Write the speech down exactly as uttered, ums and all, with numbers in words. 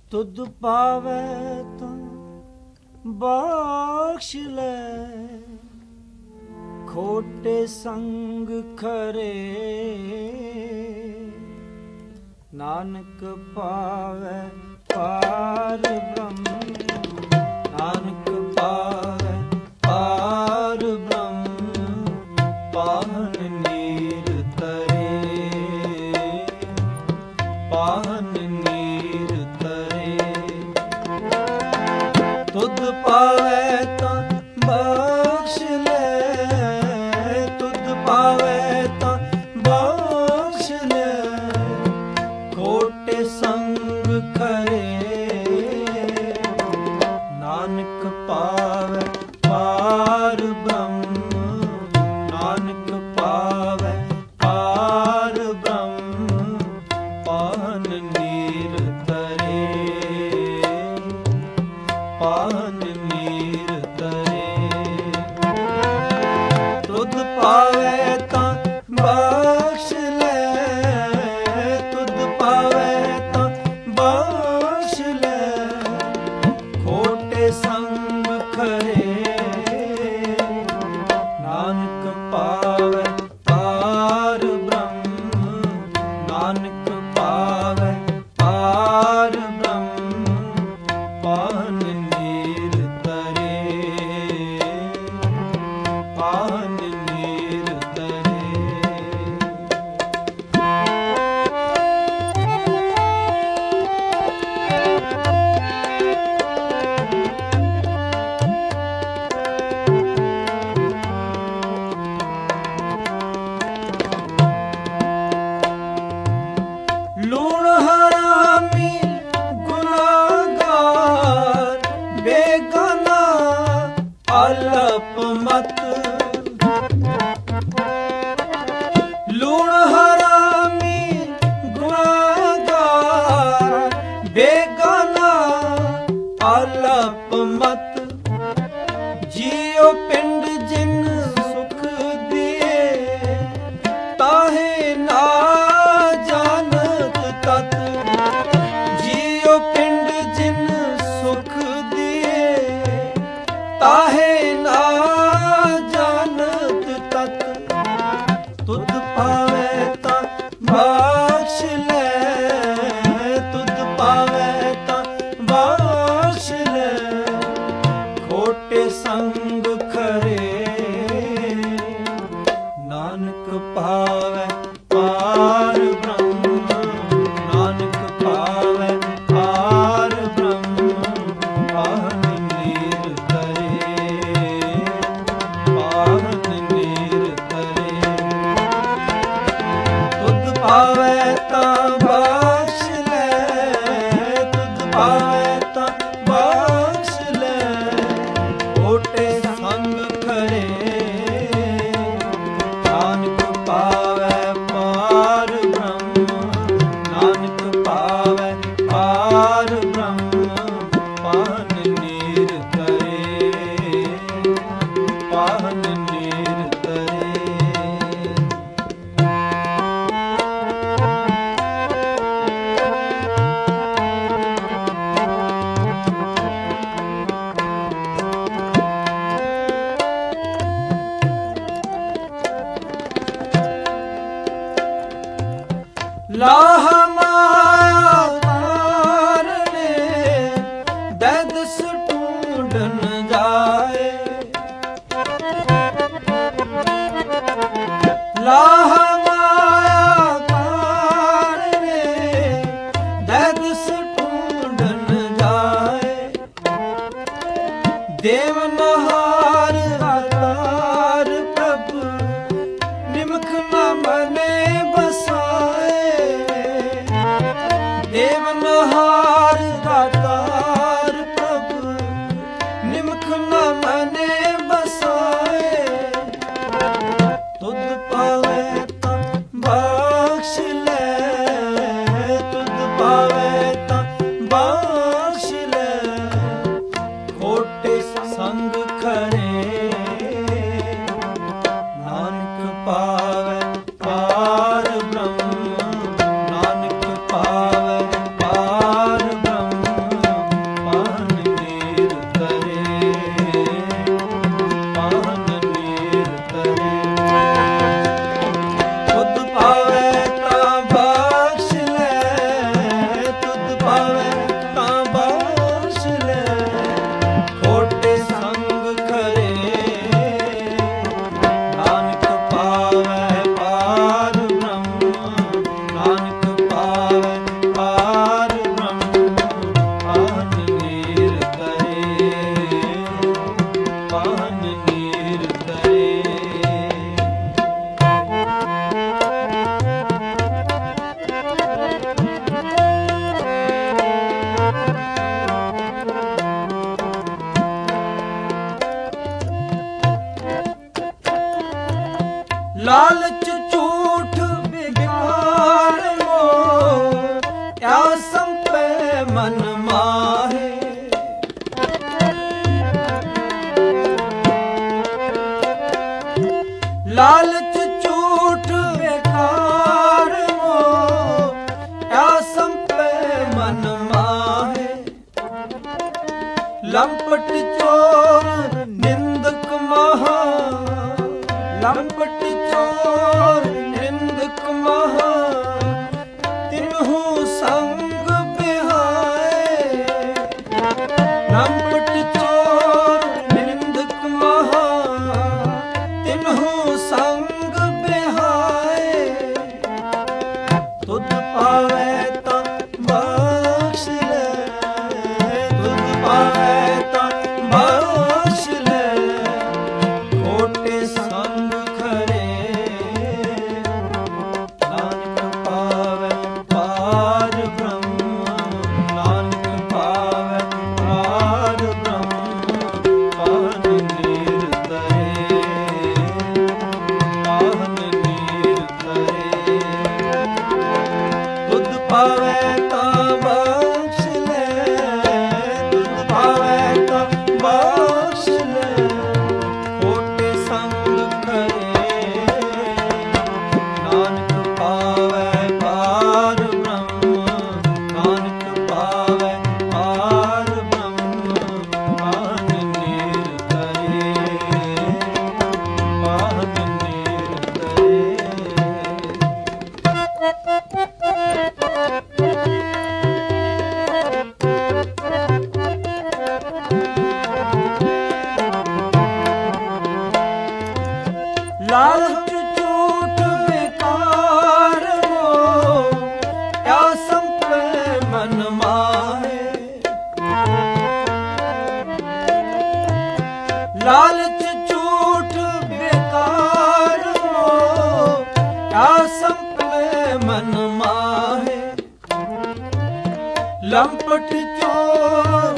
ਤੁਧ ਪਾਵੈ ਤਾਂ ਬਖਸ਼ ਲੈ, ਖੋਟੇ ਸੰਗ ਖਰੇ ਨਾਨਕ ਪਾਵੈ ਪਾਰ ਬ੍ਰਹਮ। ਨਾਨਕ ਪਾਵੈ ਪਾਰ ਬ੍ਰਹਮ, ਪਾਹਨ ਨੀਰ ਤਰੇ, ਪਾਹਨ ਨੀਰ ਤਰੇ। ਤੁਧ ਪਾਵੈ ਤਾਂ ਬਖਸ਼ ਲੈ, ਤੁਧ ਪਾਵੈ ਤਾਂ ਬਖਸ਼ ਲੈ, ਖੋਟੇ ਸੰਗ ਖਰੇ ਨਾਨਕ ਪਾਵੈ ਪਾਰ ਬ੍ਰਹਮ। ਨਾਨਕ ਪਾਵੈ ਪਾਰ ਬ੍ਰਹਮ, ਪਾਹਨ ਨੀਰ ਤਰੇ, ਪਾਹਨ ਨੀਰ ਤਰੇ। ਤੁਧ ਪਾਵੈ ਤਾਂ ਬਖਸ਼ ਲੈ, ਤੁਧ ਪਾਵੈ ਤਾਂ ਬਖਸ਼ ਲੈ, ਖੋਟੇ ਸੰਗ ਖਰੇ ਨਾਨਕ ਪਾਵੈ ਪਾਰ ਬ੍ਰਹਮ। ਨਾਨਕ ਪਾਵੈ ਪਾਰ ਬ੍ਰਹਮ, ਪਾਹਨ ਨੀਰ ਤਰੇ, ਪਾਹਨ ਨੀਰ ਤਰੇ। ਲੂਣ ਹਰਾਮੀ ਗੁਨਾਹਗਾਰ, ਬੇਗਾਨਾ ਅਲਪ ਮਤ। ਲੂਣ ਹਰਾਮੀ ਗੁਨਾਹਗਾਰ, ਬੇਗਾਨਾ ਅਲਪ ਮਤ। ਜੀਉ ਪਿੰਡ ਜਿਨ ਸੁਖ ਦਿਏ, ਤਾਹੇ ਨਾ ਜਾਣਤ ਤਤ। ਜੀਉ ਪਿੰਡ ਜਿਨ ਸੁਖ ਦਿਏ, ਤਾਹੇ ਨਾ ਜਾਣਤ ਤਤ। ਤੁਧ ਪਾਵੈ ਤਾਂ ਬਖਸ਼ ਲੈ, ਤੁਧ ਪਾਵੈ ਤਾਂ ਬਖਸ਼ ਲੈ, ਖੋਟੇ ਸੰਗ ਖਰੇ ਨਾਨਕ ਪਾਵੈ ਪਾਰ ਬ੍ਰਹਮ। ਨਾਨਕ ਪਾਵੈ ਪਾਰ ਬ੍ਰਹਮ, ਪਾਹਨ ਨੀਰ ਤਰੇ, ਪਾਹਨ ਨੀਰ ਤਰੇ। ਤੁਧ ਪਾਵੈ ਤਾਂ ਬਖਸ਼ ਲੈ, ਤੁਧ ਪਾਵੈ ਤਾਂ ਬਖਸ਼ ਲੈ, ਖੋਟੇ ਸੰਗ ਖਰੇ ਨਾਨਕ ਪਾਵੈ ਪਾਰ ਬ੍ਰਹਮ। ਨਾਨਕ ਪਾਵੈ ਪਾਰ ਬ੍ਰਹਮ, ਪਾਹਨ ਨੀਰ ਤਰੇ, ਪਾਹਨ ਨੀਰ ਤਰੇ। ਲਾਹ ਮਾਇਆ ਕਾਰਣੇ, ਦੈਦਸ ਢੂੰਡਨ ਜਾਏ। ਲਾਹ ਮਾਇਆ ਕਾਰਣੇ, ਦੈਦਸ ਢੂੰਡਨ ਜਾਏ। ਦੇਵਨਹਾਰ ਆਧਾਰ ਪ੍ਰਭ, ਨਿਮਖ ਨਾ ਮਨੇ ਬਸਾਏ। ਦੇਵਨਹਾਰ ਦਾਤਾਰ ਪ੍ਰਭ, ਨਿਮਖ ਨਾ ਮਨੇ ਬਸਾਏ। ਤੁਧ ਪਾਵੈ ਤਾਂ ਬਖਸ਼ ਲੈ, ਤੁਧ ਪਾਵੈ ਤਾਂ ਬਖਸ਼ ਲੈ, ਖੋਟੇ ਸੰਗ ਖਰੇ ਨਾਨਕ ਪਾਵੈ ਪਾਰ ਬ੍ਰਹਮ। ਨਾਨਕ ਪਾਵੈ ਪਾਰ ਬ੍ਰਹਮ, ਤੁਧ ਪਾਵੇ ਤਾਂ ਬਖਸ਼ ਲੈ, ਤੁਧ ਪਾਵੇ ਤਾਂ ਬਖਸ਼ ਲੈ, ਖੋਟੇ ਸੰਗ ਖਰੇ ਨਾਨਕ ਪਾਵੇ ਪਾਰ ਬ੍ਰਹਮ, ਨਾਨਕ ਪਾਵੇ ਪਾਰ ਬ੍ਰਹਮ, ਪਾਨ ਨੀਰ ਤਰੇ, ਪਾਨ ਨੀਰ ਤਰੇ, ਤੁਧ ਪਾਵੇ ਤਾਂ ਬਖਸ਼ ਲੈ, ਤੁਧ ਪਾਵੇ ਤਾਂ ਬਖਸ਼ ਲੈ, ਖੋਟੇ ਸੰਗ ਖਰੇ ਨਾਨਕ ਪਾਵੇ ਪਾਰ ਬ੍ਰਹਮ, ਨਾਨਕ ਪਾਵੇ ਪਾਰ ਬ੍ਰਹਮ, ਪਾਨ ਨੀਰ ਤਰੇ, ਪਾਨ ਨੀਰ ਤਰੇ। ਲਾਲਚ ਝੂਠ ਬੇਕਾਰ ਹੋ, ਕਿਆ ਸੰਪੈ ਮਨ ਮਾਹੇ, ਲਾਲਚ ਝੂਠ ਬੇਕਾਰ ਹੋ, ਕਿਆ ਸੰਪੈ ਮਨ ਮਾਹੇ, ਲੰਪਟ ਚੋਰ